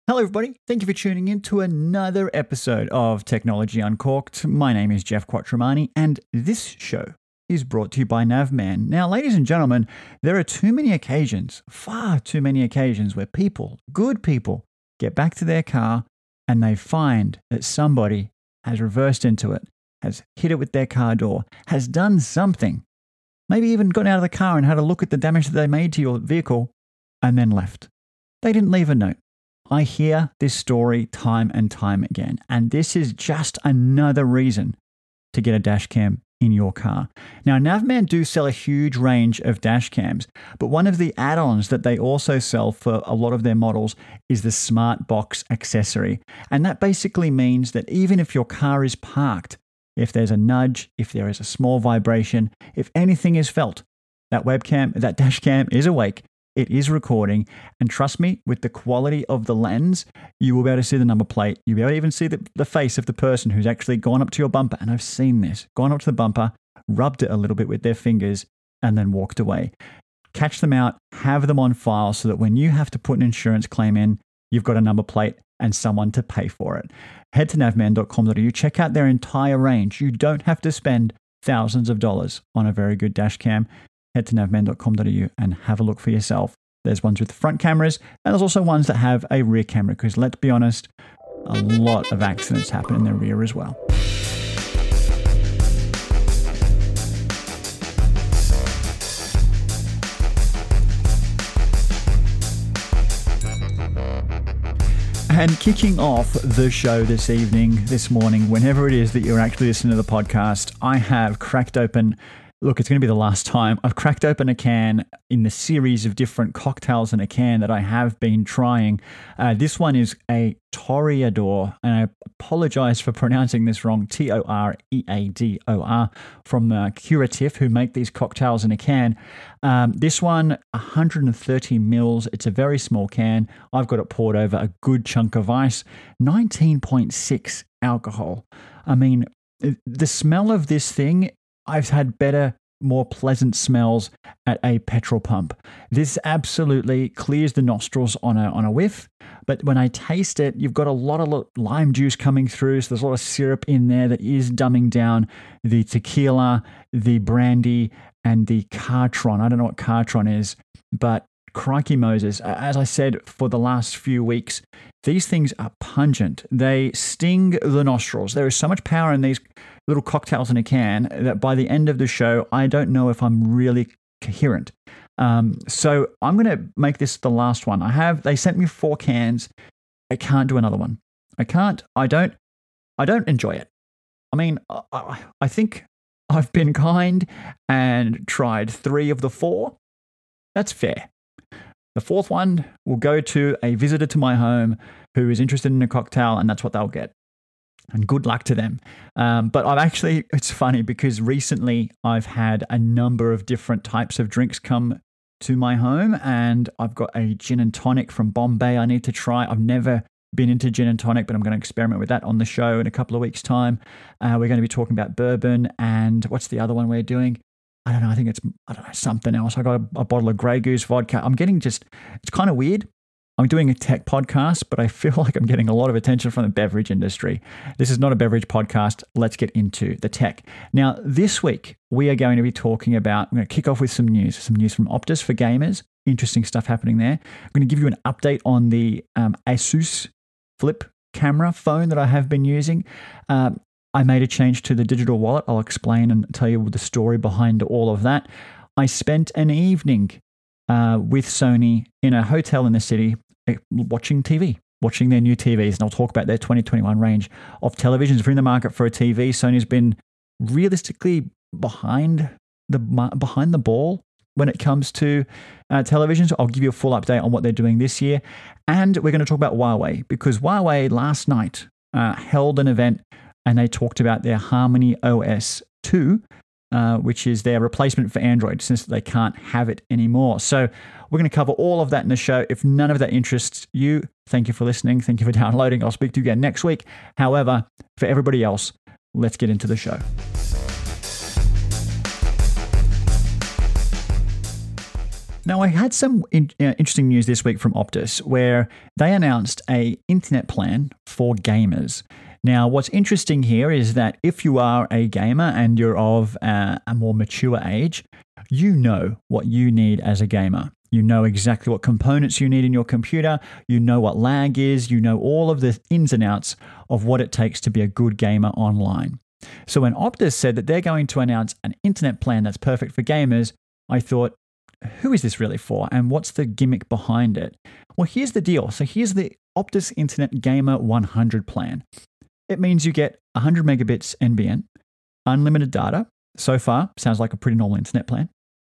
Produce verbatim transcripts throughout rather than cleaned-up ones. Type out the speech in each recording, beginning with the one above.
Hello, everybody. Thank you for tuning in to another episode of Technology Uncorked. My name is Jeff Quattromani, and this show is brought to you by Navman. Now, ladies and gentlemen, there are too many occasions, far too many occasions, where people, good people, get back to their car and they find that somebody has reversed into it, has hit it with their car door, has done something, maybe even gotten out of the car and had a look at the damage that they made to your vehicle, and then left. They didn't leave a note. I hear this story time and time again, and this is just another reason to get a dash cam in your car. Now, Navman do sell a huge range of dash cams, but one of the add-ons that they also sell for a lot of their models is the Smart Box accessory. And that basically means that even if your car is parked, if there's a nudge, if there is a small vibration, if anything is felt, that webcam, that dash cam is awake. It is recording, and trust me, with the quality of the lens, you will be able to see the number plate. You'll be able to even see the, the face of the person who's actually gone up to your bumper, and I've seen this, gone up to the bumper, rubbed it a little bit with their fingers, and then walked away. Catch them out, have them on file so that when you have to put an insurance claim in, you've got a number plate and someone to pay for it. Head to navman dot com dot a u, check out their entire range. You don't have to spend thousands of dollars on a very good dash cam. Head to navman dot com dot a u and have a look for yourself. There's ones with front cameras, and there's also ones that have a rear camera, because let's be honest, a lot of accidents happen in the rear as well. And kicking off the show this evening, this morning, whenever it is that you're actually listening to the podcast, I have cracked open... Look, it's going to be the last time. I've cracked open a can in the series of different cocktails in a can that I have been trying. Uh, this one is a Toreador, and I apologize for pronouncing this wrong, T O R E A D O R, from uh, Curative, who make these cocktails in a can. Um, this one, one hundred thirty mils. It's a very small can. I've got it poured over a good chunk of ice. nineteen point six alcohol. I mean, the smell of this thing... I've had better, more pleasant smells at a petrol pump. This absolutely clears the nostrils on a on a whiff, but when I taste it, you've got a lot of lime juice coming through, so there's a lot of syrup in there that is dumbing down the tequila, the brandy, and the Cartron. I don't know what Cartron is, but crikey Moses, as I said for the last few weeks, these things are pungent. They sting the nostrils. There is so much power in these little cocktails in a can that by the end of the show, I don't know if I'm really coherent. Um, so I'm going to make this the last one. I have, they sent me four cans. I can't do another one. I can't, I don't, I don't enjoy it. I mean, I, I think I've been kind and tried three of the four. That's fair. The fourth one will go to a visitor to my home who is interested in a cocktail, and that's what they'll get. And good luck to them. Um, but I've actually, it's funny because recently I've had a number of different types of drinks come to my home, and I've got a gin and tonic from Bombay I need to try. I've never been into gin and tonic, but I'm going to experiment with that on the show in a couple of weeks' time. Uh, we're going to be talking about bourbon, and what's the other one we're doing? I don't know. I think it's, I don't know, something else. I got a, a bottle of Grey Goose vodka. I'm getting just, it's kind of weird. I'm doing a tech podcast, but I feel like I'm getting a lot of attention from the beverage industry. This is not a beverage podcast. Let's get into the tech. Now, this week, we are going to be talking about, I'm going to kick off with some news, some news from Optus for gamers. Interesting stuff happening there. I'm going to give you an update on the um, Asus Flip camera phone that I have been using. Um, I made a change to the digital wallet. I'll explain and tell you the story behind all of that. I spent an evening uh, with Sony in a hotel in the city watching T V, watching their new T Vs. And I'll talk about their twenty twenty-one range of televisions. If you're in the market for a T V, Sony's been realistically behind the behind the ball when it comes to uh, televisions. I'll give you a full update on what they're doing this year. And we're going to talk about Huawei, because Huawei last night uh, held an event and they talked about their Harmony O S two, uh, which is their replacement for Android, since they can't have it anymore. So we're going to cover all of that in the show. If none of that interests you, thank you for listening. Thank you for downloading. I'll speak to you again next week. However, for everybody else, let's get into the show. Now, I had some in, uh, interesting news this week from Optus where they announced a internet plan for gamers. Now, what's interesting here is that if you are a gamer and you're of uh, a more mature age, you know what you need as a gamer. You know exactly what components you need in your computer. You know what lag is. You know all of the ins and outs of what it takes to be a good gamer online. So when Optus said that they're going to announce an internet plan that's perfect for gamers, I thought, who is this really for? And what's the gimmick behind it? Well, here's the deal. So here's the Optus Internet Gamer one hundred plan. It means you get one hundred megabits N B N, unlimited data. So far, sounds like a pretty normal internet plan.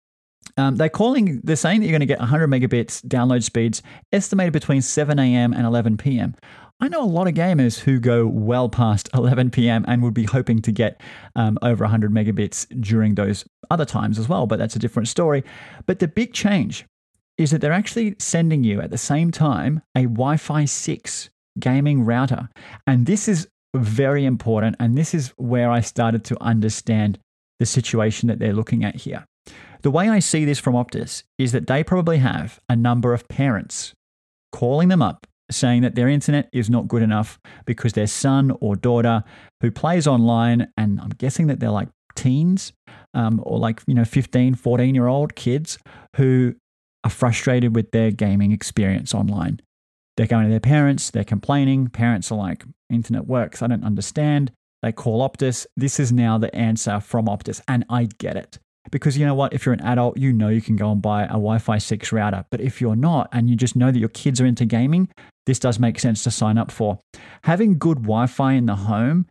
Um, they're calling, they're saying that you're going to get one hundred megabits download speeds estimated between seven a.m. and eleven p.m. I know a lot of gamers who go well past eleven p.m. and would be hoping to get um, over one hundred megabits during those other times as well, but that's a different story. But the big change is that they're actually sending you at the same time a Wi-Fi six gaming router. And this is very important. And this is where I started to understand the situation that they're looking at here. The way I see this from Optus is that they probably have a number of parents calling them up saying that their internet is not good enough because their son or daughter who plays online, and I'm guessing that they're like teens um, or like, you know, fifteen, fourteen year old kids who are frustrated with their gaming experience online. They're going to their parents, they're complaining. Parents are like, internet works, I don't understand. They call Optus. This is now the answer from Optus, and I get it. Because you know what? If you're an adult, you know you can go and buy a Wi-Fi six router. But if you're not, and you just know that your kids are into gaming, this does make sense to sign up for. Having good Wi-Fi in the home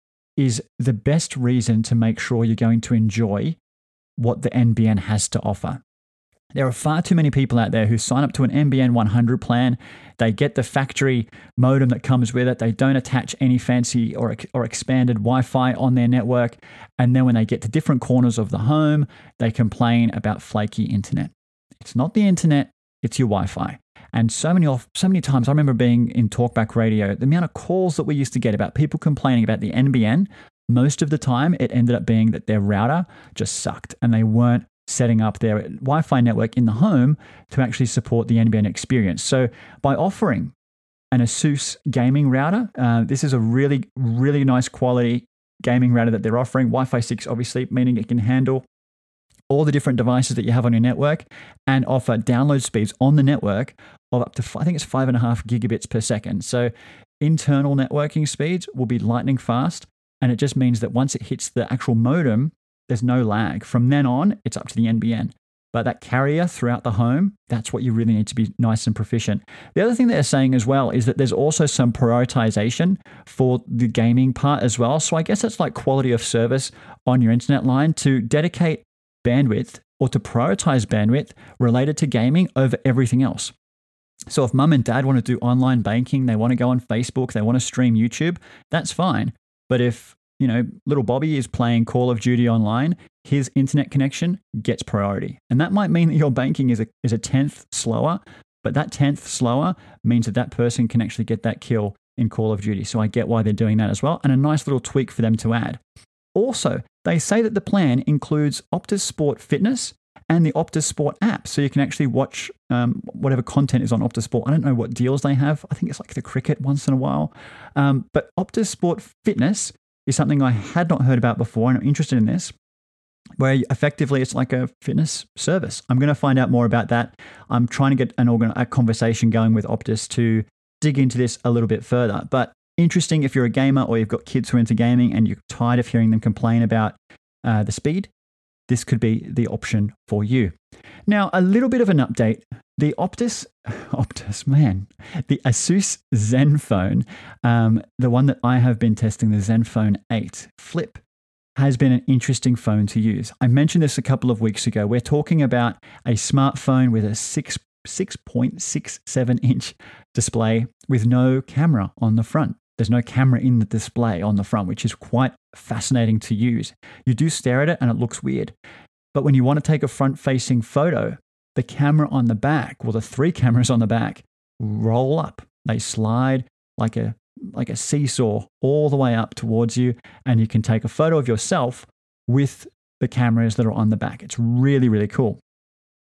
is the best reason to make sure you're going to enjoy what the N B N has to offer. There are far too many people out there who sign up to an N B N one hundred plan. They get the factory modem that comes with it. They don't attach any fancy or, or expanded Wi-Fi on their network. And then when they get to different corners of the home, they complain about flaky internet. It's not the internet, it's your Wi-Fi. And so many, so many times, I remember being in Talkback Radio, the amount of calls that we used to get about people complaining about the N B N, most of the time it ended up being that their router just sucked and they weren't setting up their Wi-Fi network in the home to actually support the N B N experience. So by offering an ASUS gaming router, uh, this is a really, really nice quality gaming router that they're offering. Wi-Fi six, obviously, meaning it can handle all the different devices that you have on your network and offer download speeds on the network of up to, I think it's five and a half gigabits per second. So internal networking speeds will be lightning fast. And it just means that once it hits the actual modem, there's no lag. From then on, it's up to the N B N. But that carrier throughout the home, that's what you really need to be nice and proficient. The other thing they're saying as well is that there's also some prioritization for the gaming part as well. So I guess it's like quality of service on your internet line to dedicate bandwidth or to prioritize bandwidth related to gaming over everything else. So if mum and dad want to do online banking, they want to go on Facebook, they want to stream YouTube, that's fine. But if you know, little Bobby is playing Call of Duty online, his internet connection gets priority. And that might mean that your banking is a, is a tenth slower, but that tenth slower means that that person can actually get that kill in Call of Duty. So I get why they're doing that as well. And a nice little tweak for them to add. Also, they say that the plan includes Optus Sport Fitness and the Optus Sport app. So you can actually watch um, whatever content is on Optus Sport. I don't know what deals they have. I think it's like the cricket once in a while. Um, but Optus Sport Fitness is something I had not heard about before, and I'm interested in this, where effectively it's like a fitness service. I'm going to find out more about that. I'm trying to get an organ- a conversation going with Optus to dig into this a little bit further. But interesting if you're a gamer or you've got kids who are into gaming and you're tired of hearing them complain about uh, the speed, this could be the option for you. Now, a little bit of an update. The Optus, Optus, man, the ASUS ZenFone, um, the one that I have been testing, the ZenFone eight Flip, has been an interesting phone to use. I mentioned this a couple of weeks ago. We're talking about a smartphone with a six, six point six seven inch display with no camera on the front. There's no camera in the display on the front, which is quite fascinating to use. You do stare at it and it looks weird. But when you want to take a front-facing photo, the camera on the back, well, the three cameras on the back roll up. They slide like a like a seesaw all the way up towards you, and you can take a photo of yourself with the cameras that are on the back. It's really, really cool.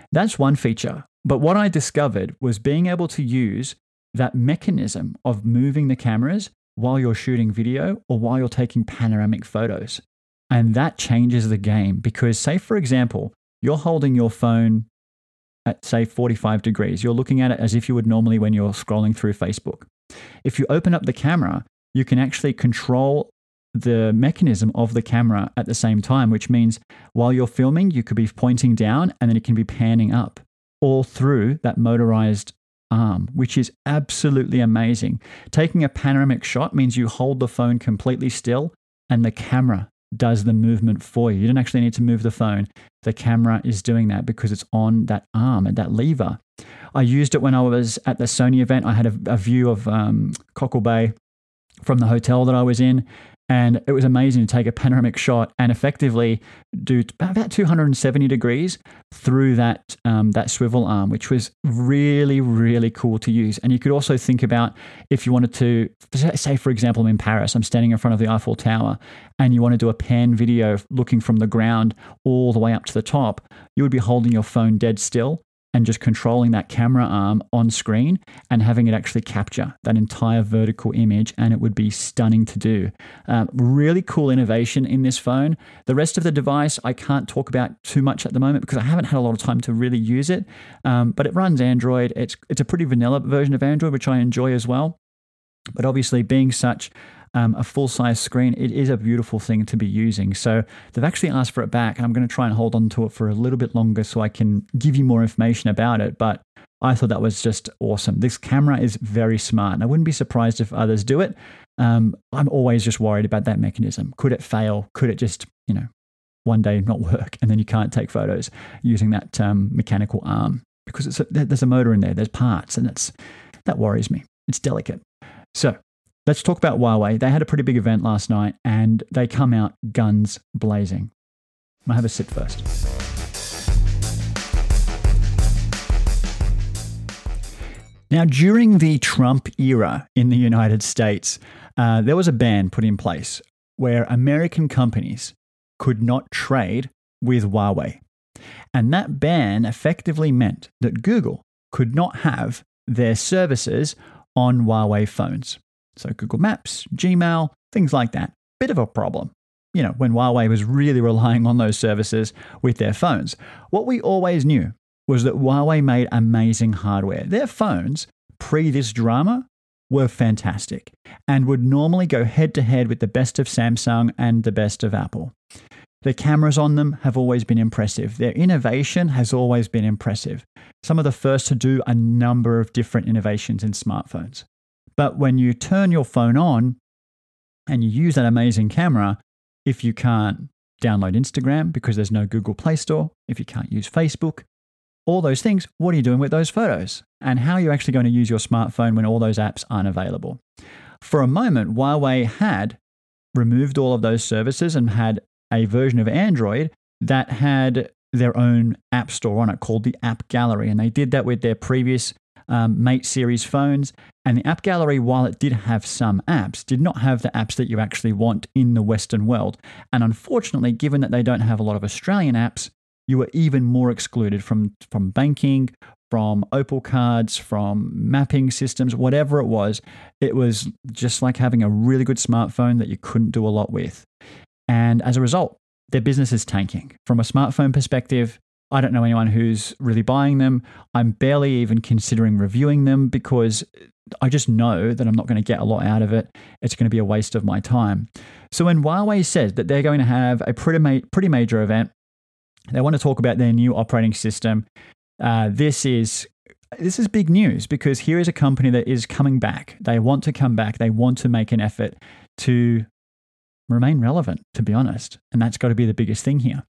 That's one feature. But what I discovered was being able to use that mechanism of moving the cameras while you're shooting video or while you're taking panoramic photos. And that changes the game because, say, for example, you're holding your phone at, say, forty-five degrees. You're looking at it as if you would normally when you're scrolling through Facebook. If you open up the camera, you can actually control the mechanism of the camera at the same time, which means while you're filming, you could be pointing down and then it can be panning up all through that motorized arm, which is absolutely amazing. Taking a panoramic shot means you hold the phone completely still and the camera does the movement for you. You don't actually need to move the phone. The camera is doing that because it's on that arm and that lever. I used it when I was at the Sony event. I had a, a view of um, Cockle Bay from the hotel that I was in, and it was amazing to take a panoramic shot and effectively do about two hundred seventy degrees through that um, that swivel arm, which was really, really cool to use. And you could also think about if you wanted to, say, for example, I'm in Paris, I'm standing in front of the Eiffel Tower, and you want to do a pan video looking from the ground all the way up to the top, you would be holding your phone dead still and just controlling that camera arm on screen and having it actually capture that entire vertical image, and it would be stunning to do. Um, really cool innovation in this phone. The rest of the device I can't talk about too much at the moment because I haven't had a lot of time to really use it, um, but it runs Android. It's, it's a pretty vanilla version of Android, which I enjoy as well. But obviously being such Um, a full-size screen, it is a beautiful thing to be using. So they've actually asked for it back, and I'm going to try and hold on to it for a little bit longer so I can give you more information about it. But I thought that was just awesome. This camera is very smart, and I wouldn't be surprised if others do it. Um, I'm always just worried about that mechanism. Could it fail? Could it just, you know, one day not work, and then you can't take photos using that um, mechanical arm because it's a, there's a motor in there, there's parts, and it's that worries me. It's delicate. So let's talk about Huawei. They had a pretty big event last night and they come out guns blazing. I'll have a sit first. Now, during the Trump era in the United States, uh, there was a ban put in place where American companies could not trade with Huawei. And that ban effectively meant that Google could not have their services on Huawei phones. So Google Maps, Gmail, things like that. Bit of a problem, you know, when Huawei was really relying on those services with their phones. What we always knew was that Huawei made amazing hardware. Their phones, pre this drama, were fantastic and would normally go head to head with the best of Samsung and the best of Apple. The cameras on them have always been impressive. Their innovation has always been impressive. Some of the first to do a number of different innovations in smartphones. But when you turn your phone on and you use that amazing camera, if you can't download Instagram because there's no Google Play Store, if you can't use Facebook, all those things, what are you doing with those photos? And how are you actually going to use your smartphone when all those apps aren't available? For a moment, Huawei had removed all of those services and had a version of Android that had their own app store on it called the App Gallery. And they did that with their previous Um, Mate series phones, and the App Gallery, while it did have some apps, did not have the apps that you actually want in the Western world. And unfortunately, given that they don't have a lot of Australian apps, you were even more excluded from, from banking, from Opal cards, from mapping systems, whatever it was. It was just like having a really good smartphone that you couldn't do a lot with. And as a result, their business is tanking. From a smartphone perspective, I don't know anyone who's really buying them. I'm barely even considering reviewing them because I just know that I'm not going to get a lot out of it. It's going to be a waste of my time. So when Huawei says that they're going to have a pretty, ma- pretty major event, they want to talk about their new operating system. Uh, this is this is big news because here is a company that is coming back. They want to come back. They want to make an effort to remain relevant, to be honest. And that's got to be the biggest thing here.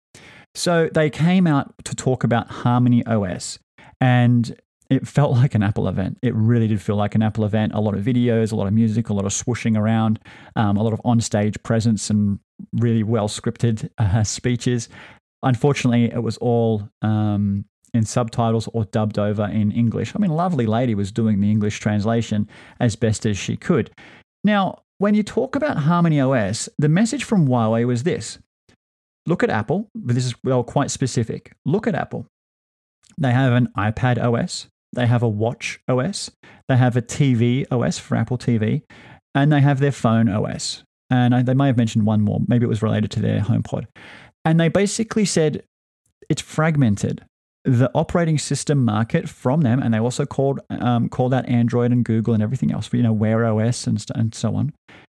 So they came out to talk about Harmony O S, and it felt like an Apple event. It really did feel like an Apple event. A lot of videos, a lot of music, a lot of swooshing around, um, a lot of on-stage presence and really well-scripted uh, speeches. Unfortunately, it was all um, in subtitles or dubbed over in English. I mean, lovely lady was doing the English translation as best as she could. Now, when you talk about Harmony O S, the message from Huawei was this. Look at Apple, but this is well quite specific. Look at Apple. They have an iPad O S. They have a watch O S. They have a T V O S for Apple T V. And they have their phone O S. And I, they may have mentioned one more. Maybe it was related to their HomePod. And they basically said it's fragmented. The operating system market from them, and they also called um, called out Android and Google and everything else, you know, Wear O S and, and so on,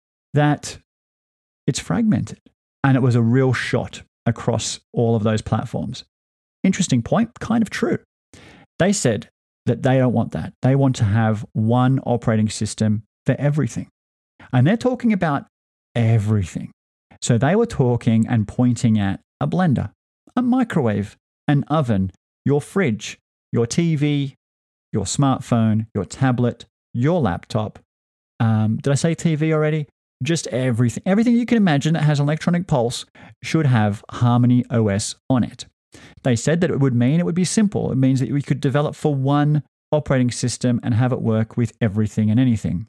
that it's fragmented. And it was a real shot across all of those platforms. Interesting point, kind of true. They said that they don't want that. They want to have one operating system for everything. And they're talking about everything. So they were talking and pointing at a blender, a microwave, an oven, your fridge, your T V, your smartphone, your tablet, your laptop. Um, did I say T V already? Just everything. Everything you can imagine that has an electronic pulse should have Harmony O S on it. They said that it would mean it would be simple. It means that we could develop for one operating system and have it work with everything and anything.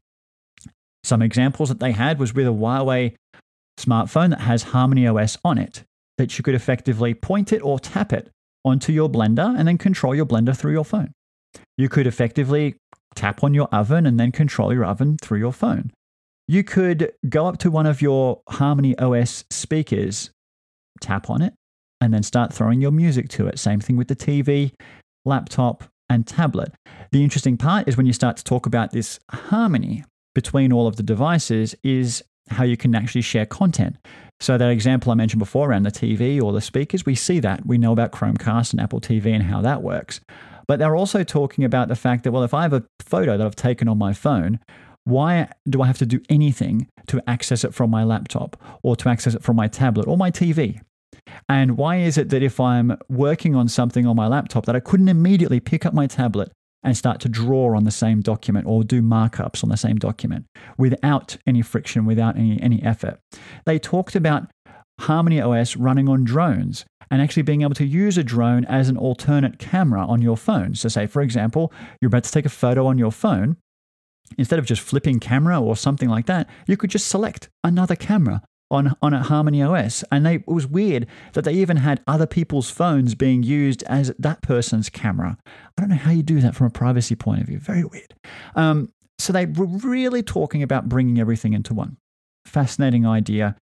Some examples that they had was with a Huawei smartphone that has Harmony O S on it, that you could effectively point it or tap it onto your blender and then control your blender through your phone. You could effectively tap on your oven and then control your oven through your phone. You could go up to one of your Harmony O S speakers, tap on it, and then start throwing your music to it. Same thing with the T V, laptop, and tablet. The interesting part is when you start to talk about this harmony between all of the devices is how you can actually share content. So that example I mentioned before around the T V or the speakers, we see that. We know about Chromecast and Apple T V and how that works. But they're also talking about the fact that, well, if I have a photo that I've taken on my phone, why do I have to do anything to access it from my laptop or to access it from my tablet or my T V? And why is it that if I'm working on something on my laptop that I couldn't immediately pick up my tablet and start to draw on the same document or do markups on the same document without any friction, without any, any effort? They talked about Harmony O S running on drones and actually being able to use a drone as an alternate camera on your phone. So say, for example, you're about to take a photo on your phone. Instead of just flipping camera or something like that, you could just select another camera on, on a Harmony O S. And they, it was weird that they even had other people's phones being used as that person's camera. I don't know how you do that from a privacy point of view. Very weird. Um, so they were really talking about bringing everything into one. Fascinating idea.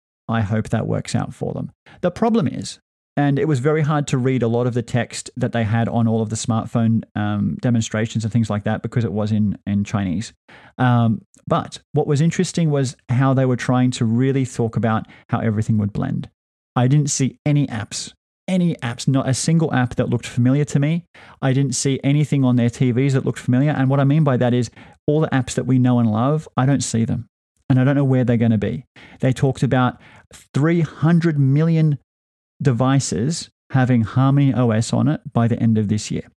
I hope that works out for them. The problem is, and it was very hard to read a lot of the text that they had on all of the smartphone um, demonstrations and things like that because it was in, in Chinese. Um, but what was interesting was how they were trying to really talk about how everything would blend. I didn't see any apps, any apps, not a single app that looked familiar to me. I didn't see anything on their T Vs that looked familiar. And what I mean by that is all the apps that we know and love, I don't see them. And I don't know where they're going to be. They talked about three hundred million devices having Harmony O S on it by the end of this year.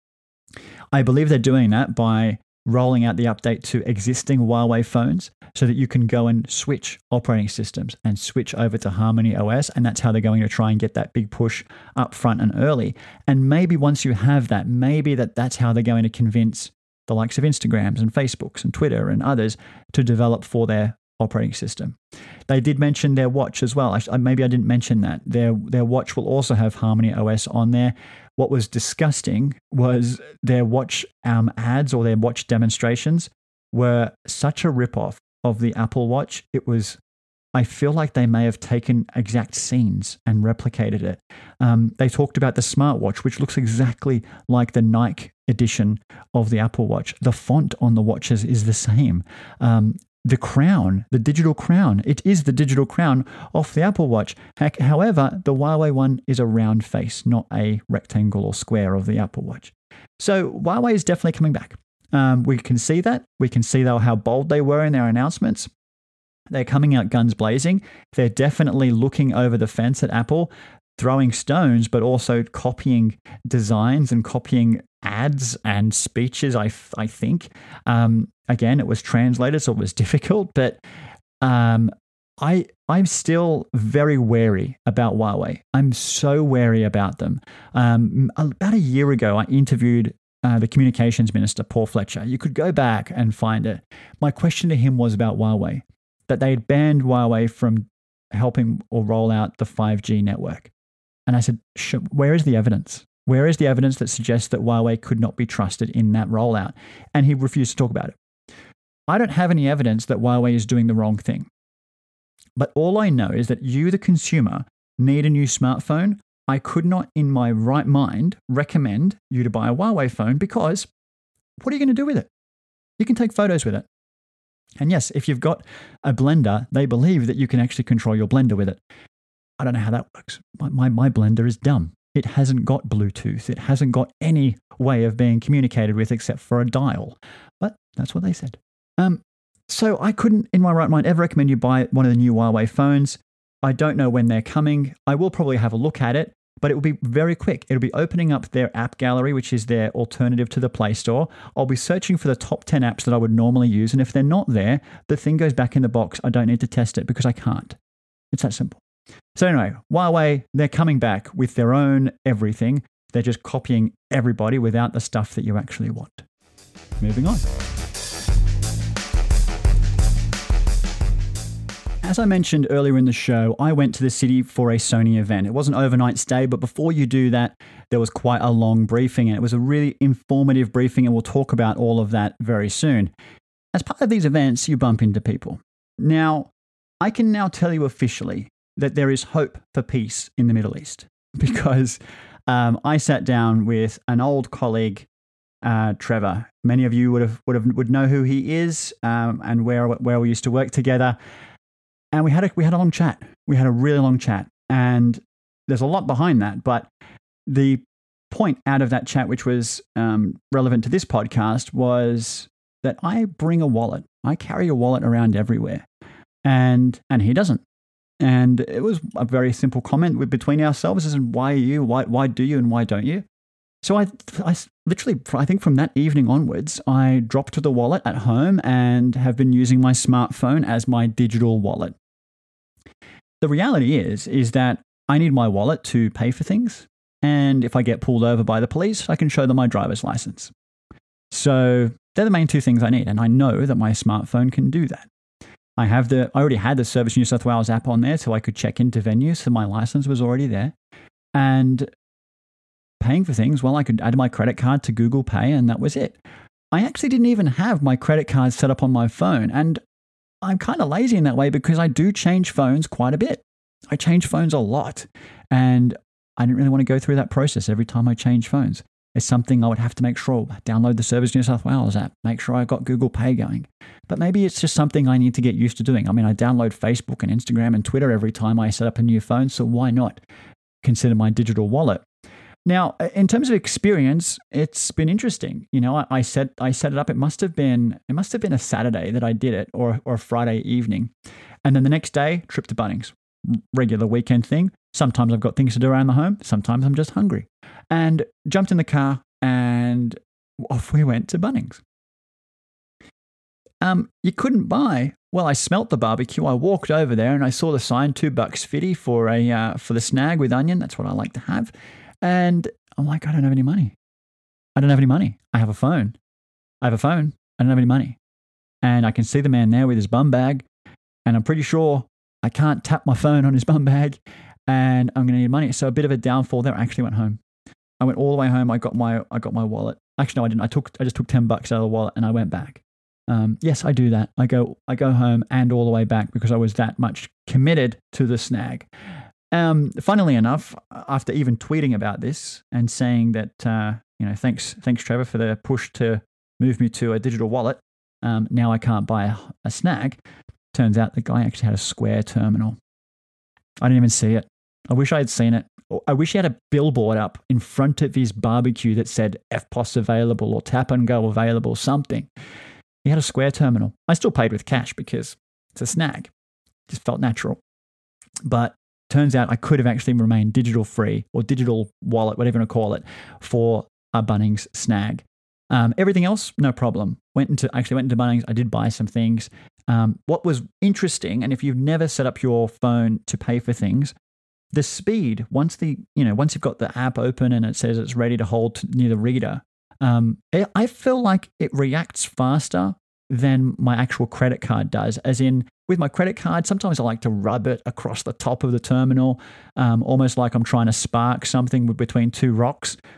I believe they're doing that by rolling out the update to existing Huawei phones so that you can go and switch operating systems and switch over to Harmony O S. And that's how they're going to try and get that big push up front and early. And maybe once you have that, maybe that that's how they're going to convince the likes of Instagrams and Facebooks and Twitter and others to develop for their operating system. They did mention their watch as well. I, maybe I didn't mention that. Their their watch will also have Harmony O S on there. What was disgusting was their watch um, ads or their watch demonstrations were such a ripoff of the Apple Watch. It was, I feel like they may have taken exact scenes and replicated it. Um, they talked about the smartwatch, which looks exactly like the Nike edition of the Apple Watch. The font on the watches is the same. Um, The crown, the digital crown, it is the digital crown off the Apple Watch. Heck, however, the Huawei one is a round face, not a rectangle or square of the Apple Watch. So Huawei is definitely coming back. Um, we can see that. We can see though how bold they were in their announcements. They're coming out guns blazing. They're definitely looking over the fence at Apple, throwing stones, but also copying designs and copying ads and speeches, I, I think. Um, again, it was translated, so it was difficult, but um, I, I'm still very wary about Huawei. I'm so wary about them. Um, about a year ago, I interviewed uh, the communications minister, Paul Fletcher. You could go back and find it. My question to him was about Huawei, that they had banned Huawei from helping or roll out the five G network. And I said, where is the evidence? Where is the evidence that suggests that Huawei could not be trusted in that rollout? And he refused to talk about it. I don't have any evidence that Huawei is doing the wrong thing. But all I know is that you, the consumer, need a new smartphone. I could not, in my right mind, recommend you to buy a Huawei phone because what are you going to do with it? You can take photos with it. And yes, if you've got a blender, they believe that you can actually control your blender with it. I don't know how that works. My, my, my blender is dumb. It hasn't got Bluetooth. It hasn't got any way of being communicated with except for a dial. But that's what they said. Um, so I couldn't, in my right mind, ever recommend you buy one of the new Huawei phones. I don't know when they're coming. I will probably have a look at it, but it will be very quick. It'll be opening up their app gallery, which is their alternative to the Play Store. I'll be searching for the top ten apps that I would normally use. And if they're not there, the thing goes back in the box. I don't need to test it because I can't. It's that simple. So anyway, Huawei, they're coming back with their own everything. They're just copying everybody without the stuff that you actually want. Moving on. As I mentioned earlier in the show, I went to the city for a Sony event. It was an overnight stay, but before you do that, there was quite a long briefing, and it was a really informative briefing, and we'll talk about all of that very soon. As part of these events, you bump into people. Now, I can now tell you officially that there is hope for peace in the Middle East because um, I sat down with an old colleague, uh, Trevor. Many of you would have would have would know who he is um, and where where we used to work together. And we had a we had a long chat. We had a really long chat, and there's a lot behind that. But the point out of that chat, which was um, relevant to this podcast, was that I bring a wallet. I carry a wallet around everywhere, and and he doesn't. And it was a very simple comment with, between ourselves: "Is why are you? Why why do you? And why don't you?" So I, I literally, I think from that evening onwards, I dropped the wallet at home and have been using my smartphone as my digital wallet. The reality is, is that I need my wallet to pay for things. And if I get pulled over by the police, I can show them my driver's license. So they're the main two things I need. And I know that my smartphone can do that. I have the, I already had the Service New South Wales app on there, so I could check into venues. So my license was already there. And paying for things, well, I could add my credit card to Google Pay, and that was it. I actually didn't even have my credit card set up on my phone. And I'm kind of lazy in that way because I do change phones quite a bit. I change phones a lot. And I didn't really want to go through that process every time I change phones. It's something I would have to make sure, download the Service New South Wales app, make sure I got Google Pay going. But maybe it's just something I need to get used to doing. I mean, I download Facebook and Instagram and Twitter every time I set up a new phone, so why not consider my digital wallet? Now, in terms of experience, it's been interesting. You know, I, I set I set it up. It must have been it must have been a Saturday that I did it, or or a Friday evening, and then the next day, trip to Bunnings, regular weekend thing. Sometimes I've got things to do around the home. Sometimes I'm just hungry, and jumped in the car and off we went to Bunnings. Um, you couldn't buy. Well, I smelt the barbecue. I walked over there and I saw the sign two bucks fifty for a uh, for the snag with onion. That's what I like to have. And I'm like, I don't have any money. I don't have any money. I have a phone. I have a phone. I don't have any money. And I can see the man there with his bum bag. And I'm pretty sure I can't tap my phone on his bum bag. And I'm going to need money. So a bit of a downfall there. I actually went home. I went all the way home. I got my I got my wallet. Actually, no, I didn't. I took I just took ten bucks out of the wallet and I went back. Um, yes, I do that. I go I go home and all the way back because I was that much committed to the snag. Um, funnily enough, after even tweeting about this and saying that, uh, you know, thanks, thanks, Trevor, for the push to move me to a digital wallet. Um, now I can't buy a, a snag. Turns out the guy actually had a Square terminal. I didn't even see it. I wish I had seen it. I wish he had a billboard up in front of his barbecue that said F P O S available or tap and go available, something. He had a Square terminal. I still paid with cash because it's a snag. It just felt natural. But turns out I could have actually remained digital free or digital wallet, whatever you want to call it, for a Bunnings snag. Um, everything else, no problem. Went into actually went into Bunnings. I did buy some things. Um, what was interesting, and if you've never set up your phone to pay for things, the speed once the you know once you've got the app open and it says it's ready to hold near the reader, um, it, I feel like it reacts faster than my actual credit card does. As in, with my credit card, sometimes I like to rub it across the top of the terminal, um, almost like I'm trying to spark something between two rocks.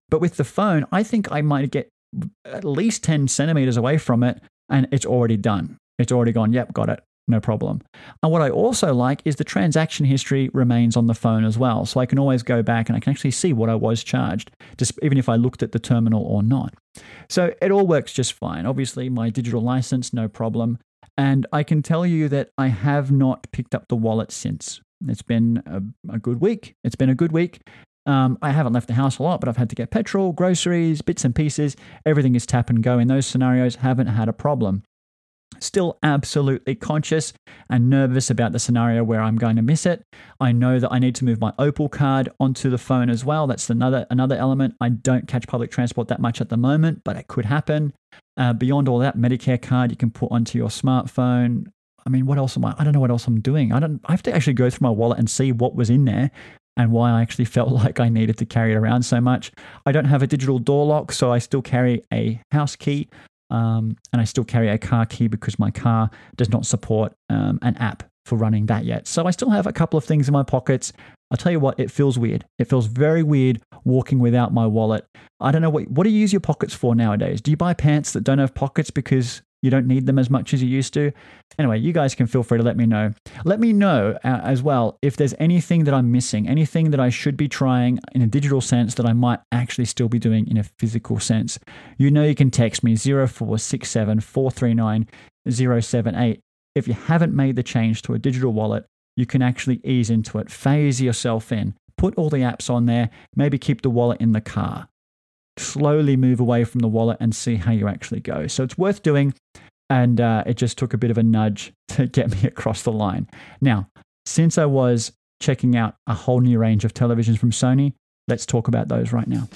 But with the phone, I think I might get at least ten centimeters away from it and it's already done. It's already gone, yep, got it, no problem. And what I also like is the transaction history remains on the phone as well. So I can always go back and I can actually see what I was charged, just even if I looked at the terminal or not. So it all works just fine. Obviously, my digital license, no problem. And I can tell you that I have not picked up the wallet since. It's been a, a good week. It's been a good week. Um, I haven't left the house a lot, but I've had to get petrol, groceries, bits and pieces. Everything is tap and go. In those scenarios, haven't had a problem. Still absolutely conscious and nervous about the scenario where I'm going to miss it. I know that I need to move my Opal card onto the phone as well. That's another another element. I don't catch public transport that much at the moment, but it could happen. Uh, beyond all that, Medicare card you can put onto your smartphone. I mean, what else am I? I don't know what else I'm doing. I don't. I have to actually go through my wallet and see what was in there and why I actually felt like I needed to carry it around so much. I don't have a digital door lock, so I still carry a house key. Um, and I still carry a car key because my car does not support um, an app for running that yet. So I still have a couple of things in my pockets. I'll tell you what, it feels weird. It feels very weird walking without my wallet. I don't know, what, what do you use your pockets for nowadays? Do you buy pants that don't have pockets because you don't need them as much as you used to? Anyway, you guys can feel free to let me know. Let me know uh, as well if there's anything that I'm missing, anything that I should be trying in a digital sense that I might actually still be doing in a physical sense. You know you can text me zero four six seven, four three nine, zero seven eight. If you haven't made the change to a digital wallet, you can actually ease into it, phase yourself in, put all the apps on there, maybe keep the wallet in the car. Slowly move away from the wallet and see how you actually go. So it's worth doing. And uh, it just took a bit of a nudge to get me across the line. Now, since I was checking out a whole new range of televisions from Sony, let's talk about those right now.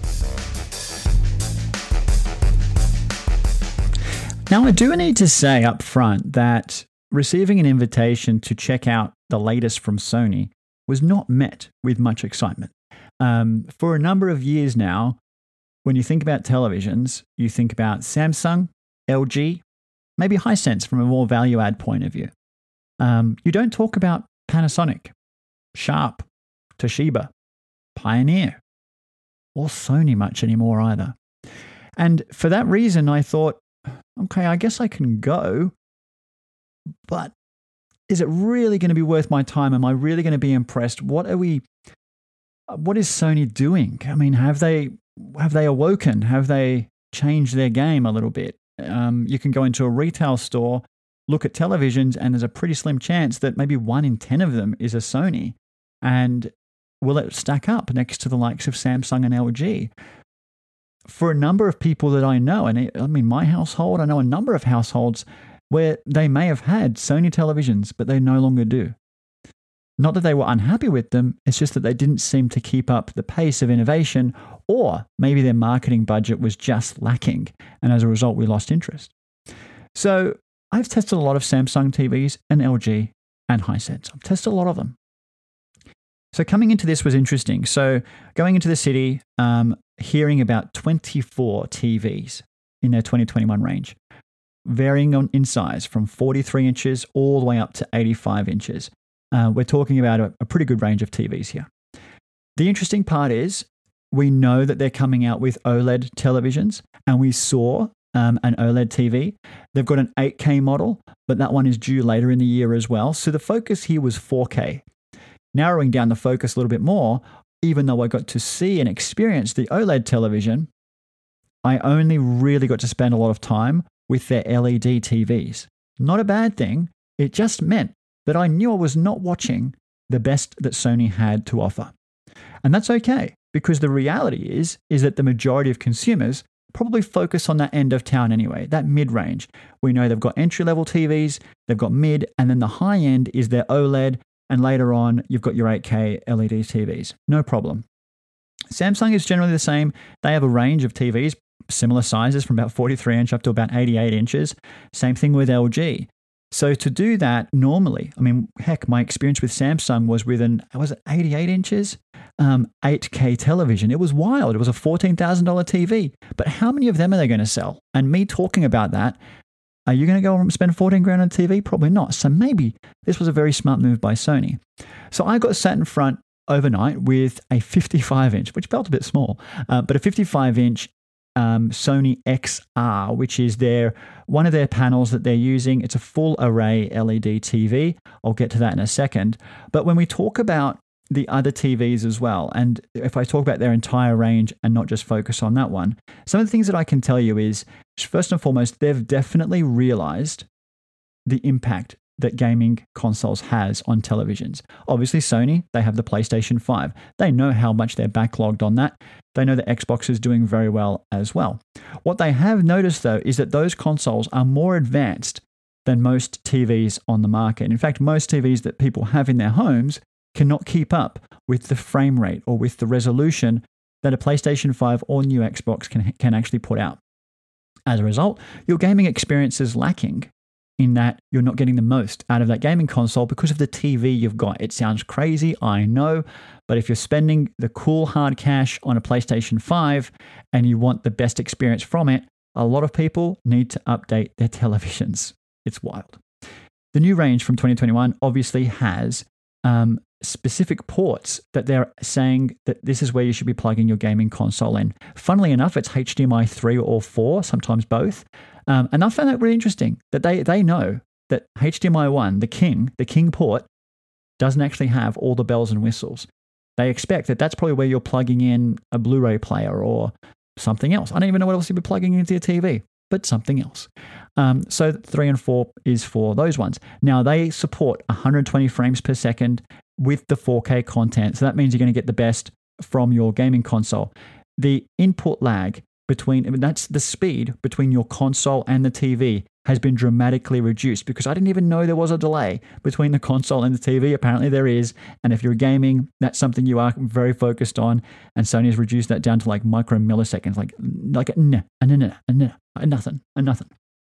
Now, I do need to say up front that receiving an invitation to check out the latest from Sony was not met with much excitement. Um, for a number of years now, when you think about televisions, you think about Samsung, L G, maybe Hisense from a more value-add point of view. Um, you don't talk about Panasonic, Sharp, Toshiba, Pioneer, or Sony much anymore either. And for that reason, I thought, okay, I guess I can go, but is it really going to be worth my time? Am I really going to be impressed? What are we, what is Sony doing? I mean, have they, have they awoken? Have they changed their game a little bit? Um, you can go into a retail store, look at televisions, and there's a pretty slim chance that maybe one in ten of them is a Sony. And will it stack up next to the likes of Samsung and L G? For a number of people that I know, and I mean, my household, I know a number of households where they may have had Sony televisions, but they no longer do. Not that they were unhappy with them, it's just that they didn't seem to keep up the pace of innovation, or maybe their marketing budget was just lacking, and as a result, we lost interest. So I've tested a lot of Samsung T Vs and L G and Hisense. I've tested a lot of them. So coming into this was interesting. So going into the city, um, hearing about twenty-four T Vs in their twenty twenty-one range, varying on, in size from forty-three inches all the way up to eighty-five inches. Uh, we're talking about a, a pretty good range of T Vs here. The interesting part is we know that they're coming out with OLED televisions, and we saw um, an OLED T V. They've got an eight K model, but that one is due later in the year as well. So the focus here was four K. Narrowing down the focus a little bit more, even though I got to see and experience the OLED television, I only really got to spend a lot of time with their L E D T Vs. Not a bad thing. It just meant that I knew I was not watching the best that Sony had to offer. And that's okay, because the reality is, is that the majority of consumers probably focus on that end of town anyway, that mid-range. We know they've got entry-level T Vs, they've got mid, and then the high end is their OLED, and later on, you've got your eight K L E D T Vs. No problem. Samsung is generally the same. They have a range of T Vs, similar sizes from about forty-three inch up to about eighty-eight inches. Same thing with L G. So to do that normally, I mean, heck, my experience with Samsung was with an, was it eighty-eight inches? Um, eight K television. It was wild. It was a fourteen thousand dollars T V. But how many of them are they going to sell? And me talking about that, are you going to go and spend fourteen grand on a T V? Probably not. So maybe this was a very smart move by Sony. So I got sat in front overnight with a fifty-five inch, which felt a bit small, uh, but a fifty-five inch um, Sony X R, which is their one of their panels that they're using. It's a full array L E D T V. I'll get to that in a second. But when we talk about the other T Vs as well, and if I talk about their entire range and not just focus on that one, some of the things that I can tell you is, first and foremost, they've definitely realized the impact that gaming consoles has on televisions. Obviously, Sony, they have the PlayStation five. They know how much they're backlogged on that. They know that Xbox is doing very well as well. What they have noticed, though, is that those consoles are more advanced than most T Vs on the market. In fact, most T Vs that people have in their homes cannot keep up with the frame rate or with the resolution that a PlayStation five or new Xbox can, can actually put out. As a result, your gaming experience is lacking in that you're not getting the most out of that gaming console because of the T V you've got. It sounds crazy, I know, but if you're spending the cool hard cash on a PlayStation five and you want the best experience from it, a lot of people need to update their televisions. It's wild. The new range from twenty twenty-one obviously has um, specific ports that they're saying that this is where you should be plugging your gaming console in. Funnily enough, it's H D M I three or four, sometimes both. Um, and I found that really interesting that they, they know that H D M I one, the king, the king port, doesn't actually have all the bells and whistles. They expect that that's probably where you're plugging in a Blu-ray player or something else. I don't even know what else you'd be plugging into your T V, but something else. Um, so three and four is for those ones. Now, they support one hundred twenty frames per second with the four K content. So that means you're going to get the best from your gaming console. The input lag between, I mean, that's the speed between your console and the T V has been dramatically reduced, because I didn't even know there was a delay between the console and the T V. Apparently there is. And if you're gaming, that's something you are very focused on. And Sony has reduced that down to like micro milliseconds, like, like a nah, a nah, a nah, a nothing, a nothing.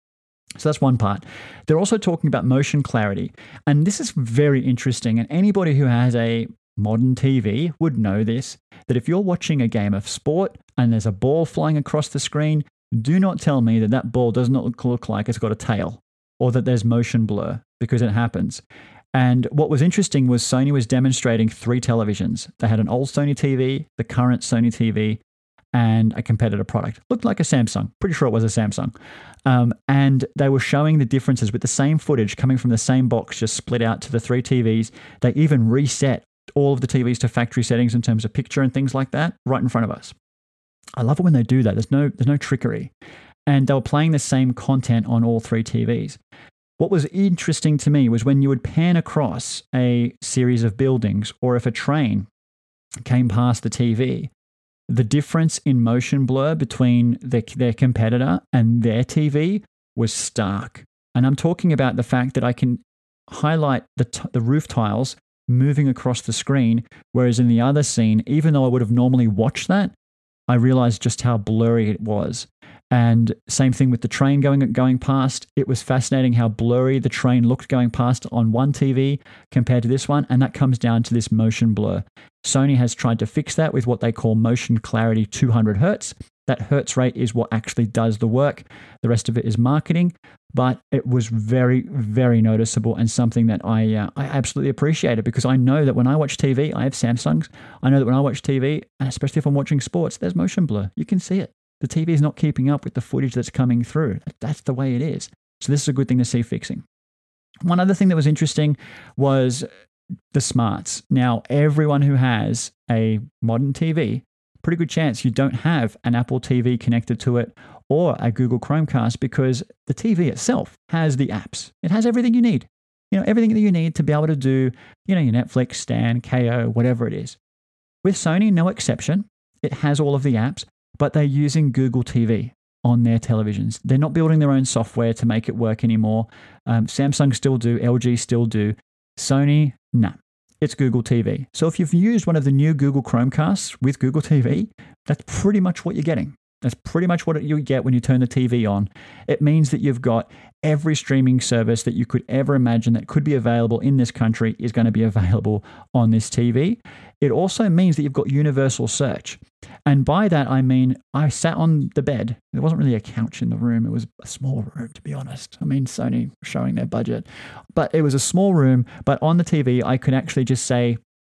So that's one part. They're also talking about motion clarity. And this is very interesting. And anybody who has a modern T V would know this, that if you're watching a game of sport and there's a ball flying across the screen, do not tell me that that ball does not look, look like it's got a tail or that there's motion blur, because it happens. And what was interesting was Sony was demonstrating three televisions. They had an old Sony T V, the current Sony T V, and a competitor product. Looked like a Samsung. Pretty sure it was a Samsung. Um, and they were showing the differences with the same footage coming from the same box, just split out to the three T Vs. They even reset all of the T Vs to factory settings in terms of picture and things like that right in front of us. I love it when they do that. There's no, there's no trickery. And they were playing the same content on all three T Vs. What was interesting to me was when you would pan across a series of buildings, or if a train came past the T V, the difference in motion blur between the, their competitor and their T V was stark. And I'm talking about the fact that I can highlight the, t- the roof tiles moving across the screen, whereas in the other scene, even though I would have normally watched that, I realized just how blurry it was. And same thing with the train going going past. It was fascinating how blurry the train looked going past on one T V compared to this one. And that comes down to this motion blur. Sony has tried to fix that with what they call motion clarity two hundred hertz. That hertz rate is what actually does the work. The rest of it is marketing. But it was very, very noticeable, and something that I uh, I absolutely appreciated, because I know that when I watch T V, I have Samsungs. I know that when I watch T V, and especially if I'm watching sports, there's motion blur. You can see it. The T V is not keeping up with the footage that's coming through. That's the way it is. So this is a good thing to see fixing. One other thing that was interesting was the smarts. Now, everyone who has a modern T V, pretty good chance you don't have an Apple T V connected to it or a Google Chromecast, because the T V itself has the apps. It has everything you need. You know, everything that you need to be able to do, you know, your Netflix, Stan, K O, whatever it is. With Sony, no exception. It has all of the apps, but they're using Google T V on their televisions. They're not building their own software to make it work anymore. Um, Samsung still do, L G still do. Sony, nah, it's Google T V. So if you've used one of the new Google Chromecasts with Google T V, that's pretty much what you're getting. That's pretty much what you get when you turn the T V on. It means that you've got every streaming service that you could ever imagine that could be available in this country is going to be available on this T V. It also means that you've got universal search. And by that, I mean, I sat on the bed. There wasn't really a couch in the room. It was a small room, to be honest. I mean, Sony showing their budget. But it was a small room. But on the T V, I could actually just say,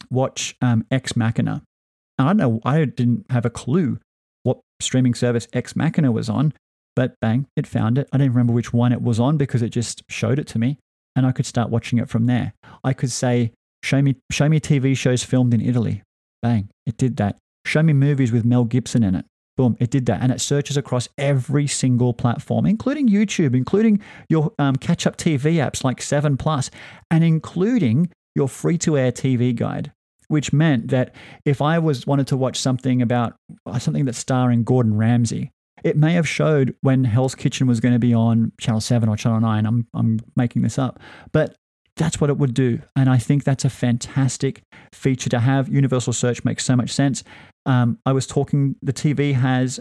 watch um, Ex Machina. And I don't know, I didn't have a clue what streaming service Ex Machina was on, but bang, it found it. I don't remember which one it was on because it just showed it to me, and I could start watching it from there. I could say, show me, show me T V shows filmed in Italy. Bang, it did that. Show me movies with Mel Gibson in it. Boom, it did that. And it searches across every single platform, including YouTube, including your um, catch-up T V apps like seven plus, and including your free-to-air T V guide, which meant that if I was wanted to watch something about something that's starring Gordon Ramsay, it may have showed when Hell's Kitchen was going to be on Channel seven or Channel nine. I'm, I'm making this up. But that's what it would do. And I think that's a fantastic feature to have. Universal search makes so much sense. Um, I was talking, the T V has,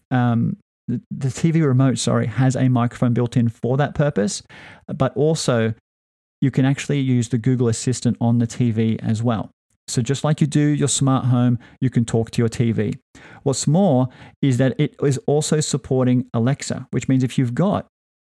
um, the, the T V remote, sorry, has a microphone built in for that purpose. But also, you can actually use the Google Assistant on the T V as well. So just like you do your smart home, you can talk to your T V. What's more is that it is also supporting Alexa, which means if you've got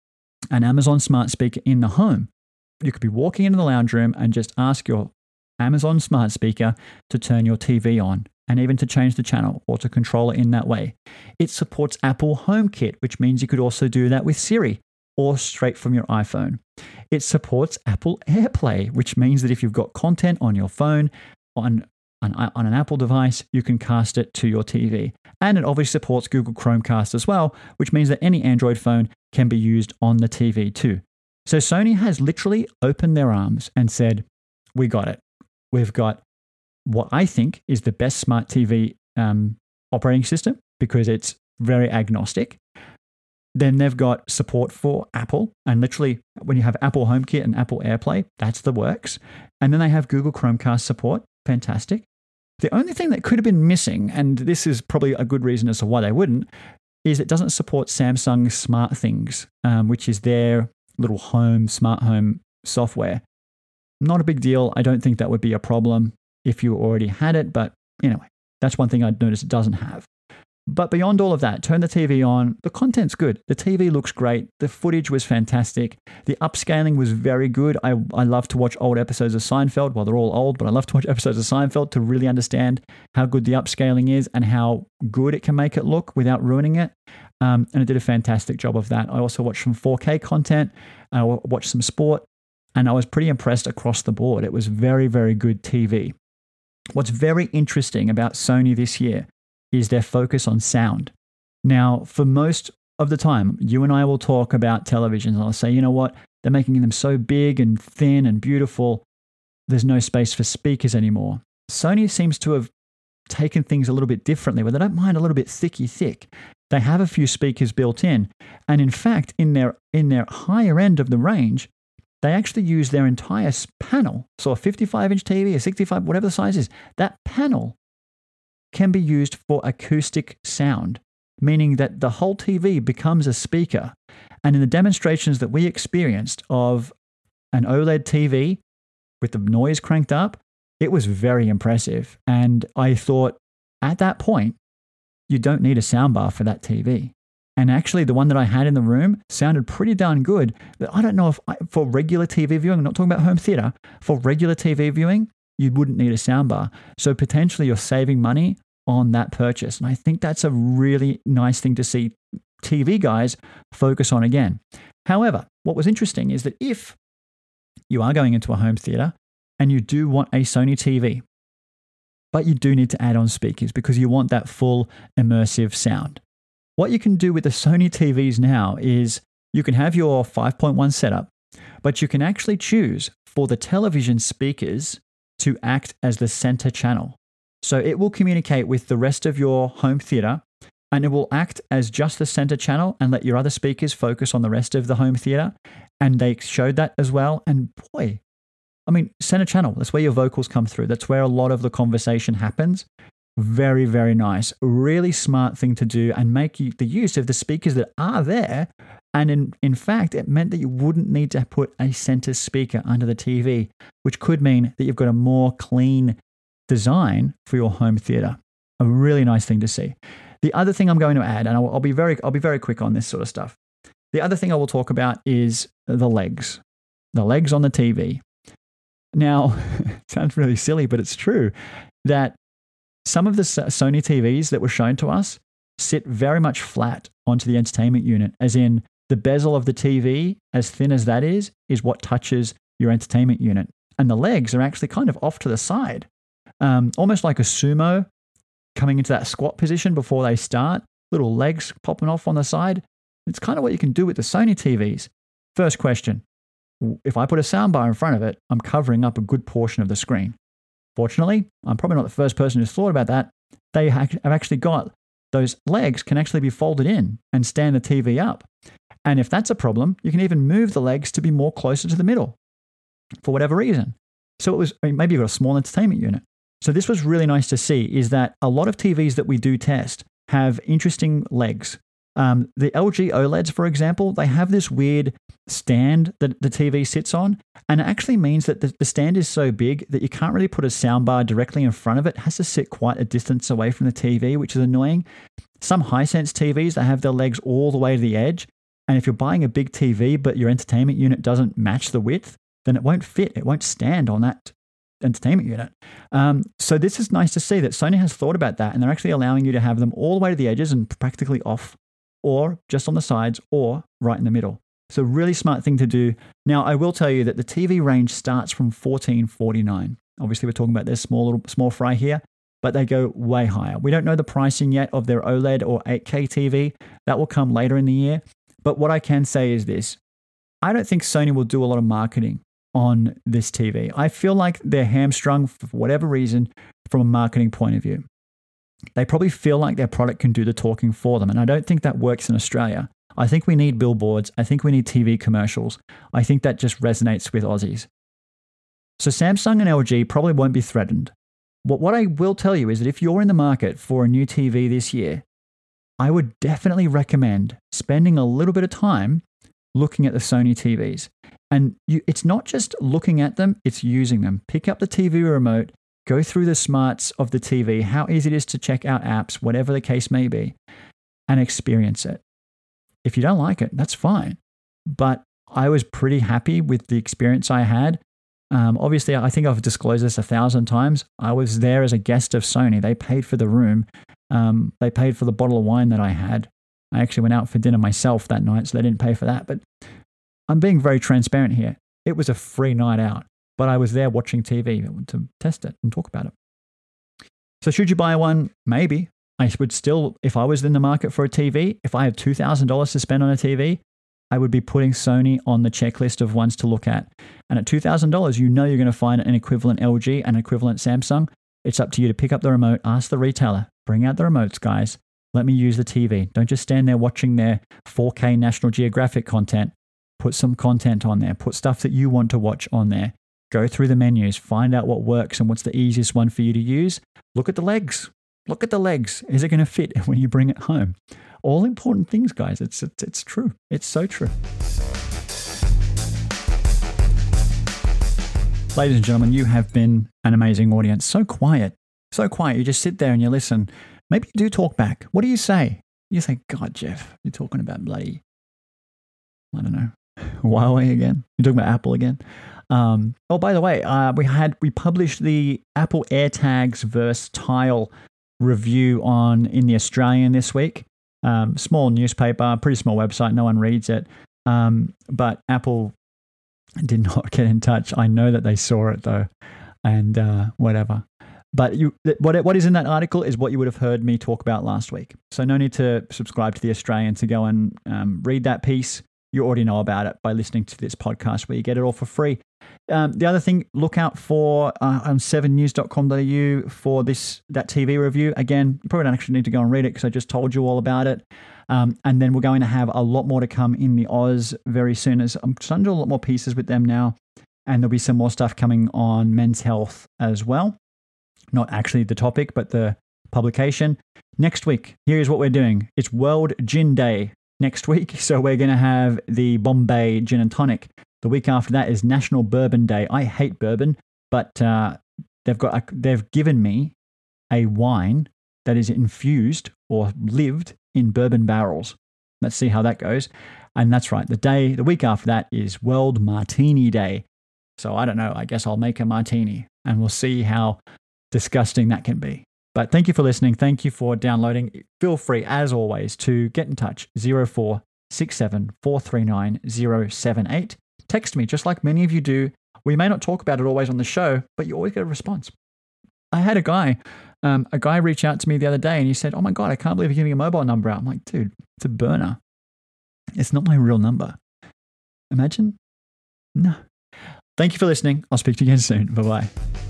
an Amazon smart speaker in the home, you could be walking into the lounge room and just ask your Amazon smart speaker to turn your T V on and even to change the channel or to control it in that way. It supports Apple HomeKit, which means you could also do that with Siri or straight from your iPhone. It supports Apple AirPlay, which means that if you've got content on your phone, on an, on an Apple device, you can cast it to your T V. And it obviously supports Google Chromecast as well, which means that any Android phone can be used on the T V too. So Sony has literally opened their arms and said, we got it. We've got what I think is the best smart T V um, operating system because it's very agnostic. Then they've got support for Apple. And literally, when you have Apple HomeKit and Apple AirPlay, that's the works. And then they have Google Chromecast support. Fantastic. The only thing that could have been missing, and this is probably a good reason as to why they wouldn't, is it doesn't support Samsung SmartThings, um, which is their little home, smart home software. Not a big deal. I don't think that would be a problem if you already had it. But anyway, that's one thing I'd notice it doesn't have. But beyond all of that, turn the T V on. The content's good. The T V looks great. The footage was fantastic. The upscaling was very good. I, I love to watch old episodes of Seinfeld. Well, they're all old, but I love to watch episodes of Seinfeld to really understand how good the upscaling is and how good it can make it look without ruining it. Um, and it did a fantastic job of that. I also watched some four K content. I watched some sport. And I was pretty impressed across the board. It was very, very good T V. What's very interesting about Sony this year is their focus on sound. Now, for most of the time, you and I will talk about televisions and I'll say, you know what, they're making them so big and thin and beautiful, there's no space for speakers anymore. Sony seems to have taken things a little bit differently, where they don't mind a little bit thicky thick. They have a few speakers built in. And in fact, in their, in their higher end of the range, they actually use their entire panel. So a fifty-five inch T V, a sixty-five, whatever the size is, that panel can be used for acoustic sound, meaning that the whole T V becomes a speaker. And in the demonstrations that we experienced of an OLED T V with the noise cranked up, it was very impressive. And I thought at that point, you don't need a soundbar for that T V. And actually, the one that I had in the room sounded pretty darn good. But I don't know if I, for regular T V viewing, I'm not talking about home theater, for regular T V viewing, you wouldn't need a soundbar. So potentially you're saving money on that purchase. And I think that's a really nice thing to see T V guys focus on again. However, what was interesting is that if you are going into a home theater and you do want a Sony T V, but you do need to add on speakers because you want that full immersive sound. What you can do with the Sony T Vs now is you can have your five point one setup, but you can actually choose for the television speakers to act as the center channel. So it will communicate with the rest of your home theater and it will act as just the center channel and let your other speakers focus on the rest of the home theater. And they showed that as well. And boy, I mean, center channel, that's where your vocals come through. That's where a lot of the conversation happens. Very, very nice. Really smart thing to do and make you, the use of the speakers that are there. And in, in fact, it meant that you wouldn't need to put a center speaker under the T V, which could mean that you've got a more clean design for your home theater. A really nice thing to see. The other thing I'm going to add, and I'll, I'll be very, I'll be very quick on this sort of stuff. The other thing I will talk about is the legs, the legs on the T V. Now, it sounds really silly, but it's true that some of the Sony T Vs that were shown to us sit very much flat onto the entertainment unit, as in the bezel of the T V, as thin as that is, is what touches your entertainment unit. And the legs are actually kind of off to the side, um, almost like a sumo coming into that squat position before they start, little legs popping off on the side. It's kind of what you can do with the Sony T Vs. First question, if I put a soundbar in front of it, I'm covering up a good portion of the screen. Fortunately, I'm probably not the first person who's thought about that. They have actually got those legs can actually be folded in and stand the T V up. And if that's a problem, you can even move the legs to be more closer to the middle for whatever reason. So it was, I mean, maybe you've got a small entertainment unit. So this was really nice to see, is that a lot of T Vs that we do test have interesting legs. Um, the L G OLEDs, for example, they have this weird stand that the T V sits on, and it actually means that the, the stand is so big that you can't really put a soundbar directly in front of it. It has to sit quite a distance away from the T V, which is annoying. Some Hisense T Vs, they have their legs all the way to the edge, and if you're buying a big T V but your entertainment unit doesn't match the width, then it won't fit. It won't stand on that entertainment unit. Um, so this is nice to see that Sony has thought about that, and they're actually allowing you to have them all the way to the edges and practically off, or just on the sides, or right in the middle. So really smart thing to do. Now, I will tell you that the T V range starts from fourteen forty-nine. Obviously, we're talking about their small little small fry here, but they go way higher. We don't know the pricing yet of their OLED or eight K T V. That will come later in the year. But what I can say is this. I don't think Sony will do a lot of marketing on this T V. I feel like they're hamstrung for whatever reason from a marketing point of view. They probably feel like their product can do the talking for them. And I don't think that works in Australia. I think we need billboards. I think we need T V commercials. I think that just resonates with Aussies. So Samsung and L G probably won't be threatened. But what I will tell you is that if you're in the market for a new T V this year, I would definitely recommend spending a little bit of time looking at the Sony T Vs. And you, it's not just looking at them, it's using them. Pick up the T V remote, go through the smarts of the T V, how easy it is to check out apps, whatever the case may be, and experience it. If you don't like it, that's fine. But I was pretty happy with the experience I had. Um, obviously, I think I've disclosed this a thousand times. I was there as a guest of Sony. They paid for the room. Um, they paid for the bottle of wine that I had. I actually went out for dinner myself that night, so they didn't pay for that. But I'm being very transparent here. It was a free night out, but I was there watching T V to test it and talk about it. So should you buy one? Maybe. I would still, if I was in the market for a T V, if I had two thousand dollars to spend on a T V, I would be putting Sony on the checklist of ones to look at. And at two thousand dollars, you know you're going to find an equivalent L G and an equivalent Samsung. It's up to you to pick up the remote, ask the retailer, bring out the remotes, guys. Let me use the T V. Don't just stand there watching their four K National Geographic content. Put some content on there. Put stuff that you want to watch on there. Go through the menus. Find out what works and what's the easiest one for you to use. Look at the legs. Look at the legs. Is it going to fit when you bring it home? All important things, guys. It's, it's, it's true. It's so true. Ladies and gentlemen, you have been an amazing audience. So quiet. So quiet. You just sit there and you listen. Maybe you do talk back. What do you say? You say, God, Jeff, you're talking about bloody, I don't know, Huawei again? You're talking about Apple again? Um, oh, by the way, uh, we had we published the Apple AirTags versus Tile review on in the Australian this week. Um, small newspaper, pretty small website. No one reads it. Um, but Apple did not get in touch. I know that they saw it though, and uh, whatever. But you, what what is in that article is what you would have heard me talk about last week. So no need to subscribe to the Australian to go and um, read that piece. You already know about it by listening to this podcast where you get it all for free. Um, the other thing, look out for uh, on seven news dot com dot a u for this that T V review. Again, you probably don't actually need to go and read it because I just told you all about it. Um, and then we're going to have a lot more to come in the Oz very soon. As I'm starting to do a lot more pieces with them now. And there'll be some more stuff coming on men's health as well. Not actually the topic, but the publication. Next week, here's what we're doing. It's World Gin Day next week. So we're going to have the Bombay Gin and Tonic. The week after that is National Bourbon Day. I hate bourbon, but uh, they've got a, they've given me a wine that is infused or lived in bourbon barrels. Let's see how that goes. And that's right. The day, the week after that is World Martini Day. So I don't know. I guess I'll make a martini and we'll see how disgusting that can be. But thank you for listening. Thank you for downloading. Feel free, as always, to get in touch. zero four six seven four three nine zero seven eight. Text me, just like many of you do. We may not talk about it always on the show, but you always get a response. I had a guy, um, a guy reach out to me the other day and he said, oh my God, I can't believe you're giving a mobile number out. I'm like, dude, it's a burner. It's not my real number. Imagine? No. Thank you for listening. I'll speak to you again soon. Bye-bye.